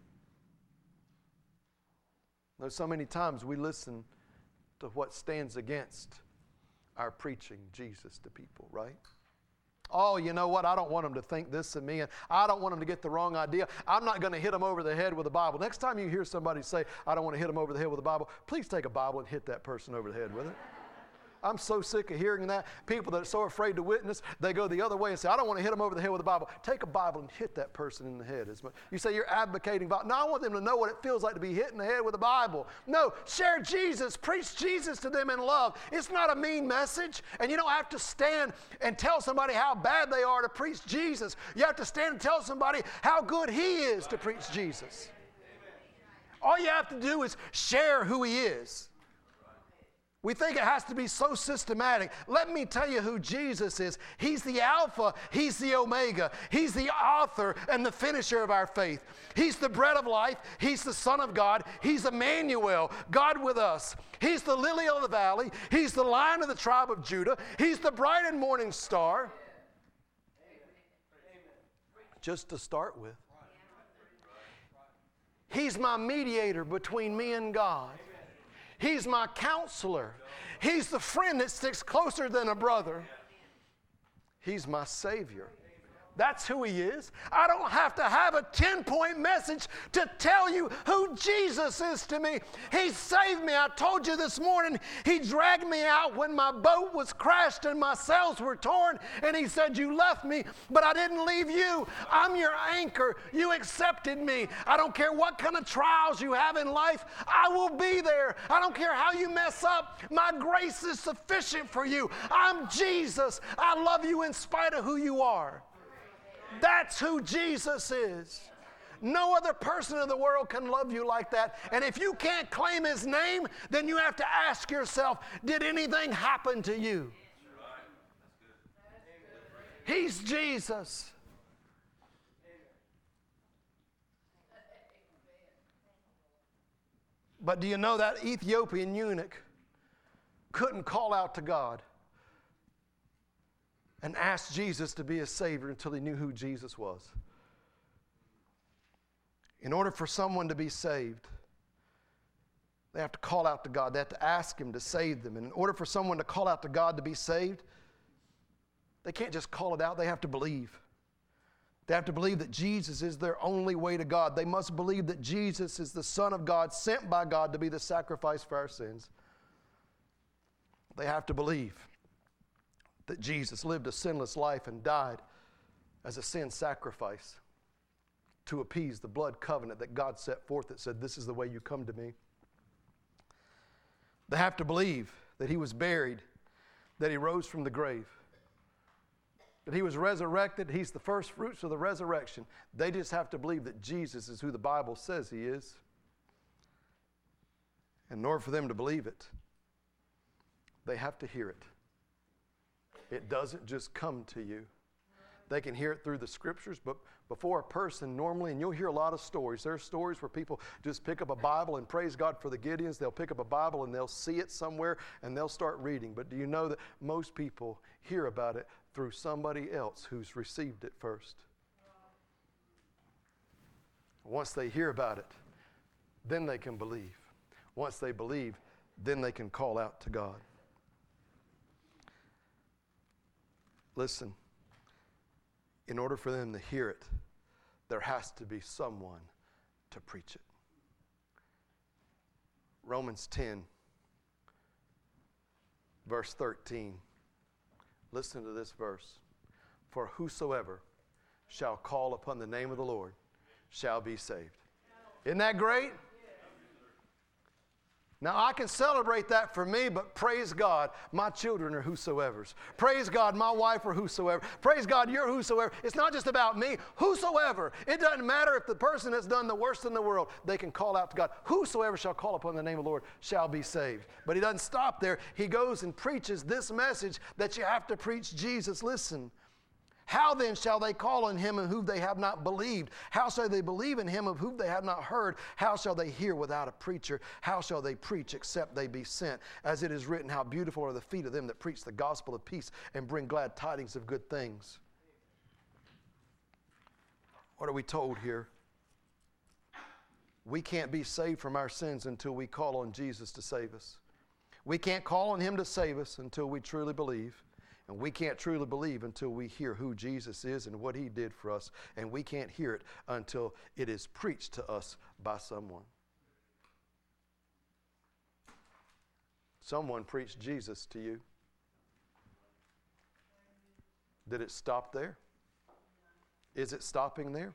S1: There's so many times we listen to what stands against our preaching Jesus to people, right? Oh, you know what? I don't want them to think this of me, and I don't want them to get the wrong idea. I'm not going to hit them over the head with the Bible. Next time you hear somebody say, I don't want to hit them over the head with the Bible, please take a Bible and hit that person over the head with it. I'm so sick of hearing that. People that are so afraid to witness, they go the other way and say, I don't want to hit them over the head with the Bible. Take a Bible and hit that person in the head. You say you're advocating Bible. No, I want them to know what it feels like to be hit in the head with the Bible. No, share Jesus. Preach Jesus to them in love. It's not a mean message, and you don't have to stand and tell somebody how bad they are to preach Jesus. You have to stand and tell somebody how good He is to preach Jesus. All you have to do is share who He is. We think it has to be so systematic. Let me tell you who Jesus is. He's the Alpha. He's the Omega. He's the author and the finisher of our faith. He's the bread of life. He's the Son of God. He's Emmanuel, God with us. He's the lily of the valley. He's the Lion of the tribe of Judah. He's the bright and morning star. Just to start with. He's my mediator between me and God. He's my counselor. He's the friend that sticks closer than a brother. He's my Savior. That's who He is. I don't have to have a 10-point message to tell you who Jesus is to me. He saved me. I told you this morning, He dragged me out when my boat was crashed and my sails were torn, and He said, you left me, but I didn't leave you. I'm your anchor. You accepted me. I don't care what kind of trials you have in life. I will be there. I don't care how you mess up. My grace is sufficient for you. I'm Jesus. I love you in spite of who you are. That's who Jesus is. No other person in the world can love you like that. And if you can't claim His name, then you have to ask yourself, did anything happen to you? He's Jesus. But do you know that Ethiopian eunuch couldn't call out to God and ask Jesus to be his Savior until he knew who Jesus was? In order for someone to be saved, they have to call out to God. They have to ask him to save them. And in order for someone to call out to God to be saved, they can't just call it out. They have to believe. They have to believe that Jesus is their only way to God. They must believe that Jesus is the Son of God, sent by God to be the sacrifice for our sins. They have to believe that Jesus lived a sinless life and died as a sin sacrifice to appease the blood covenant that God set forth that said, this is the way you come to me. They have to believe that he was buried, that he rose from the grave, that he was resurrected. He's the first fruits of the resurrection. They just have to believe that Jesus is who the Bible says he is. And in order for them to believe it, they have to hear it. It doesn't just come to you. They can hear it through the scriptures, but before a person normally, and you'll hear a lot of stories. There are stories where people just pick up a Bible, and praise God for the Gideons. They'll pick up a Bible and they'll see it somewhere and they'll start reading. But do you know that most people hear about it through somebody else who's received it first? Once they hear about it, then they can believe. Once they believe, then they can call out to God. Listen. In order for them to hear it, there has to be someone to preach it. Romans 10, verse 13. Listen to this verse. For whosoever shall call upon the name of the Lord shall be saved. Isn't that great? Now, I can celebrate that for me, but praise God, my children are whosoevers. Praise God, my wife are whosoever. Praise God, you're whosoever. It's not just about me. Whosoever. It doesn't matter if the person has done the worst in the world. They can call out to God. Whosoever shall call upon the name of the Lord shall be saved. But he doesn't stop there. He goes and preaches this message that you have to preach Jesus. Listen. How then shall they call on him in whom they have not believed? How shall they believe in him of whom they have not heard? How shall they hear without a preacher? How shall they preach except they be sent? As it is written, how beautiful are the feet of them that preach the gospel of peace and bring glad tidings of good things. What are we told here? We can't be saved from our sins until we call on Jesus to save us. We can't call on him to save us until we truly believe. And we can't truly believe until we hear who Jesus is and what he did for us. And we can't hear it until it is preached to us by someone. Someone preached Jesus to you. Did it stop there? Is it stopping there?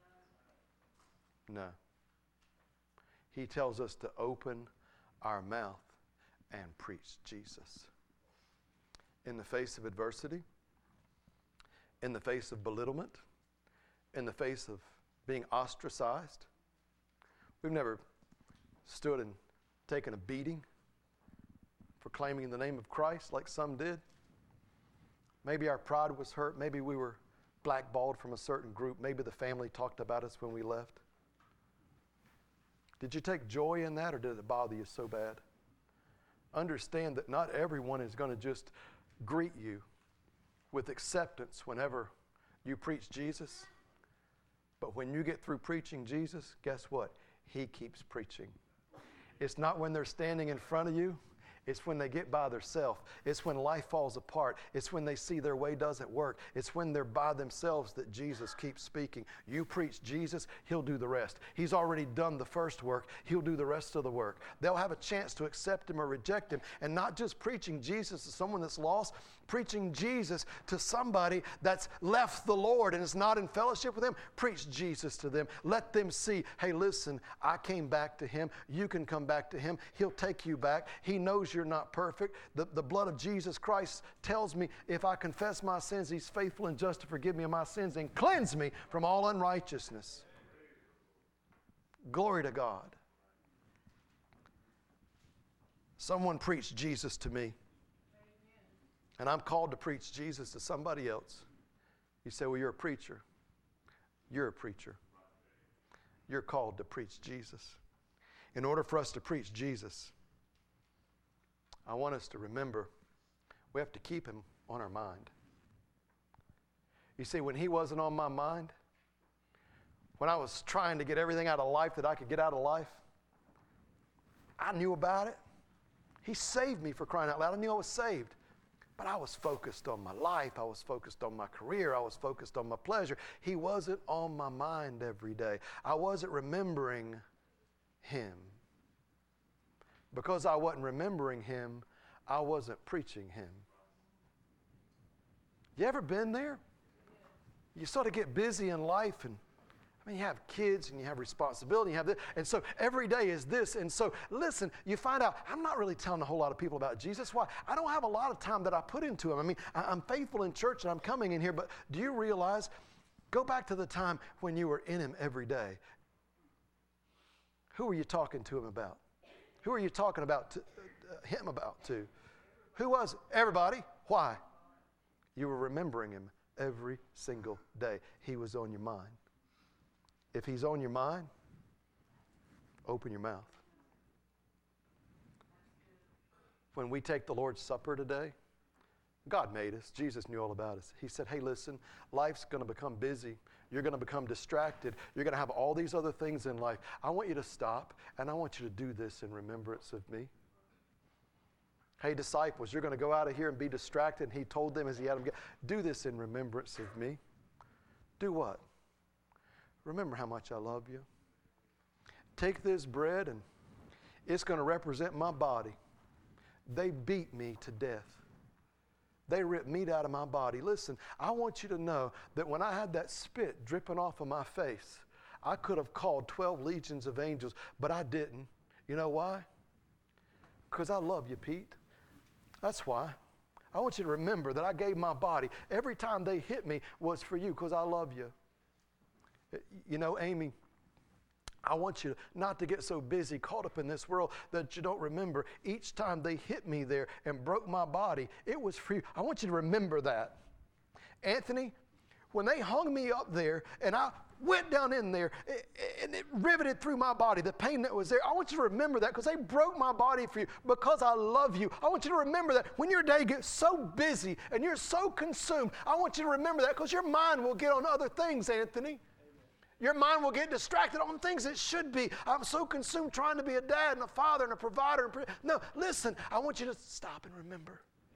S1: No. He tells us to open our mouth and preach Jesus. In the face of adversity, in the face of belittlement, in the face of being ostracized. We've never stood and taken a beating for claiming the name of Christ like some did. Maybe our pride was hurt. Maybe we were blackballed from a certain group. Maybe the family talked about us when we left. Did you take joy in that, or did it bother you so bad? Understand that not everyone is going to just greet you with acceptance whenever you preach Jesus. But when you get through preaching Jesus, guess what? He keeps preaching. It's not when they're standing in front of you. It's when they get by themselves. It's when life falls apart. It's when they see their way doesn't work. It's when they're by themselves that Jesus keeps speaking. You preach Jesus, he'll do the rest. He's already done the first work. He'll do the rest of the work. They'll have a chance to accept him or reject him. And not just preaching Jesus to someone that's lost, preaching Jesus to somebody that's left the Lord and is not in fellowship with him. Preach Jesus to them. Let them see, hey, listen, I came back to him. You can come back to him. He'll take you back. He knows you're not perfect. The blood of Jesus Christ tells me if I confess my sins, he's faithful and just to forgive me of my sins and cleanse me from all unrighteousness. Glory to God. Someone preached Jesus to me. And I'm called to preach Jesus to somebody else. You say, well, you're a preacher. You're a preacher. You're called to preach Jesus. In order for us to preach Jesus, I want us to remember we have to keep him on our mind. You see, when he wasn't on my mind, when I was trying to get everything out of life that I could get out of life, I knew about it. He saved me, for crying out loud. I knew I was saved. But I was focused on my life. I was focused on my career. I was focused on my pleasure. He wasn't on my mind every day. I wasn't remembering him. Because I wasn't remembering him, I wasn't preaching him. You ever been there? You sort of get busy in life, and you have kids and you have responsibility, you have this, and so every day is this. And so listen, you find out I'm not really telling a whole lot of people about Jesus. Why? I don't have a lot of time that I put into him. I'm faithful in church and I'm coming in here, but do you realize, go back to the time when you were in him every day. Who were you talking to him about? Who are you talking about him about to? Who was it? Everybody. Why? You were remembering him every single day. He was on your mind. If he's on your mind, open your mouth. When we take the Lord's Supper today, God made us. Jesus knew all about us. He said, hey, listen, life's going to become busy. You're going to become distracted. You're going to have all these other things in life. I want you to stop, and I want you to do this in remembrance of me. Hey, disciples, you're going to go out of here and be distracted. And he told them as he had them, do this in remembrance of me. Do what? Remember how much I love you. Take this bread, and it's going to represent my body. They beat me to death. They ripped meat out of my body. Listen, I want you to know that when I had that spit dripping off of my face, I could have called 12 legions of angels, but I didn't. You know why? Because I love you, Pete. That's why. I want you to remember that I gave my body. Every time they hit me was for you, because I love you. You know, Amy, I want you not to get so busy, caught up in this world, that you don't remember each time they hit me there and broke my body, it was for you. I want you to remember that. Anthony, when they hung me up there and I went down in there and it riveted through my body, the pain that was there, I want you to remember that, because they broke my body for you, because I love you. I want you to remember that. When your day gets so busy and you're so consumed, I want you to remember that, because your mind will get on other things, Anthony. Your mind will get distracted on things it should be. I'm so consumed trying to be a dad and a father and a provider. No, listen, I want you to stop and remember.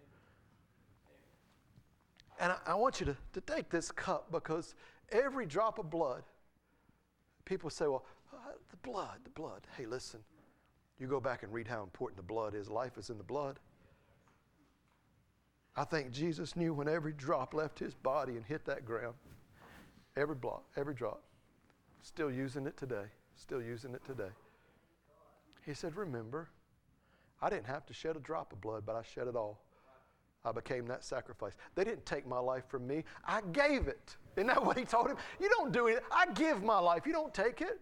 S1: And I want you to take this cup, because every drop of blood, people say, well, the blood. Hey, listen, you go back and read how important the blood is. Life is in the blood. I think Jesus knew when every drop left his body and hit that ground, every drop. Still using it today. He said, remember, I didn't have to shed a drop of blood, but I shed it all. I became that sacrifice. They didn't take my life from me. I gave it. Isn't that what he told him? You don't do it. I give my life. You don't take it.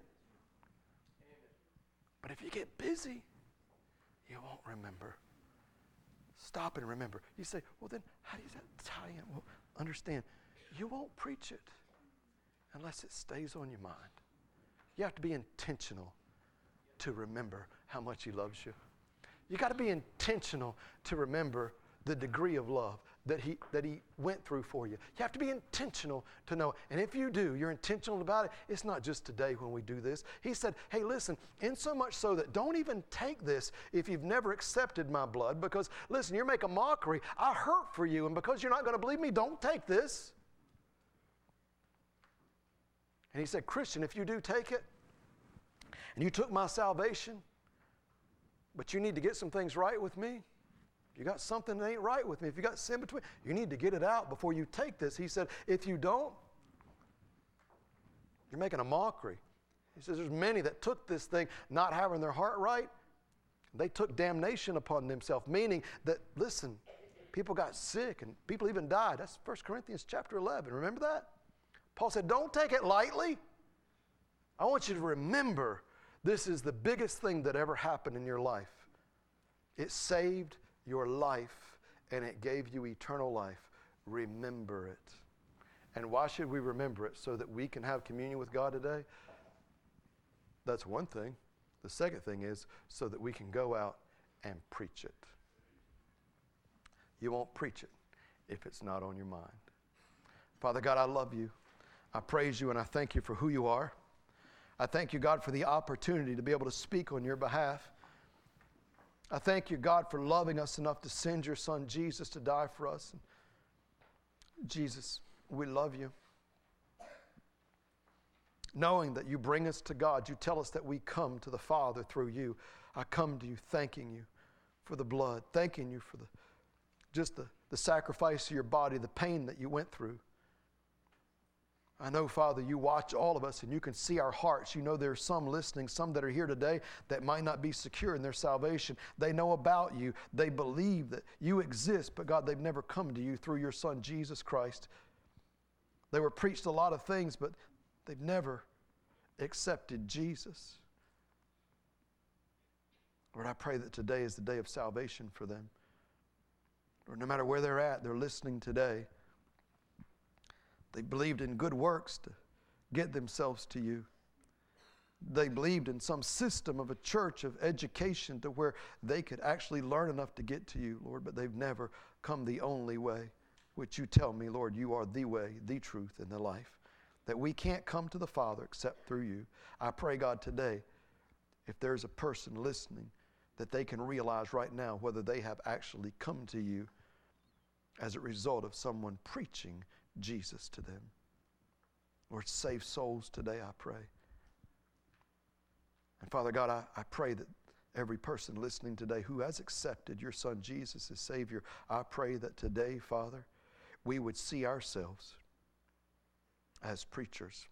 S1: But if you get busy, you won't remember. Stop and remember. You say, well, then how does that tie in? Well, understand, you won't preach it unless it stays on your mind. You have to be intentional to remember how much he loves you. You got to be intentional to remember the degree of love that he went through for you. You have to be intentional to know. And if you do, you're intentional about it, it's not just today when we do this. He said, hey, listen, in so much so that don't even take this if you've never accepted my blood, because, listen, you're making a mockery. I hurt for you, and because you're not going to believe me, don't take this. And he said, Christian, if you do take it, and you took my salvation, but you need to get some things right with me, you got something that ain't right with me, if you got sin between, you need to get it out before you take this. He said, if you don't, you're making a mockery. He says there's many that took this thing not having their heart right. They took damnation upon themselves, meaning that, listen, people got sick and people even died. That's 1 Corinthians chapter 11. Remember that? Paul said, don't take it lightly. I want you to remember this is the biggest thing that ever happened in your life. It saved your life and it gave you eternal life. Remember it. And why should we remember it? So that we can have communion with God today? That's one thing. The second thing is so that we can go out and preach it. You won't preach it if it's not on your mind. Father God, I love you. I praise you and I thank you for who you are. I thank you, God, for the opportunity to be able to speak on your behalf. I thank you, God, for loving us enough to send your Son Jesus to die for us. Jesus, we love you. Knowing that you bring us to God, you tell us that we come to the Father through you. I come to you thanking you for the blood, thanking you for the sacrifice of your body, the pain that you went through. I know, Father, you watch all of us and you can see our hearts. You know there are some listening, some that are here today that might not be secure in their salvation. They know about you. They believe that you exist, but God, they've never come to you through your Son, Jesus Christ. They were preached a lot of things, but they've never accepted Jesus. Lord, I pray that today is the day of salvation for them. Lord, no matter where they're at, they're listening today. They believed in good works to get themselves to you. They believed in some system of a church of education to where they could actually learn enough to get to you, Lord, but they've never come the only way, which you tell me, Lord, you are the way, the truth, and the life, that we can't come to the Father except through you. I pray, God, today, if there's a person listening, that they can realize right now whether they have actually come to you as a result of someone preaching Jesus to them. Lord, save souls today, I pray. And Father God, I pray that every person listening today who has accepted your Son Jesus as Savior, I pray that today, Father, we would see ourselves as preachers.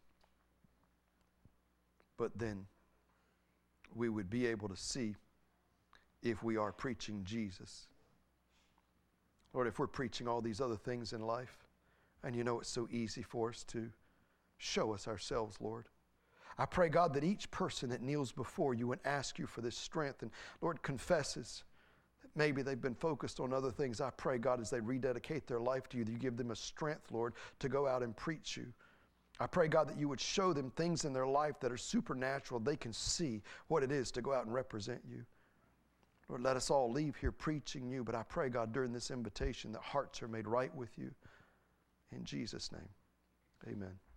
S1: But then we would be able to see if we are preaching Jesus. Lord, if we're preaching all these other things in life, and you know it's so easy for us to show us ourselves, Lord. I pray, God, that each person that kneels before you and asks you for this strength and, Lord, confesses that maybe they've been focused on other things. I pray, God, as they rededicate their life to you, that you give them a strength, Lord, to go out and preach you. I pray, God, that you would show them things in their life that are supernatural. They can see what it is to go out and represent you. Lord, let us all leave here preaching you, but I pray, God, during this invitation that hearts are made right with you. In Jesus' name, amen.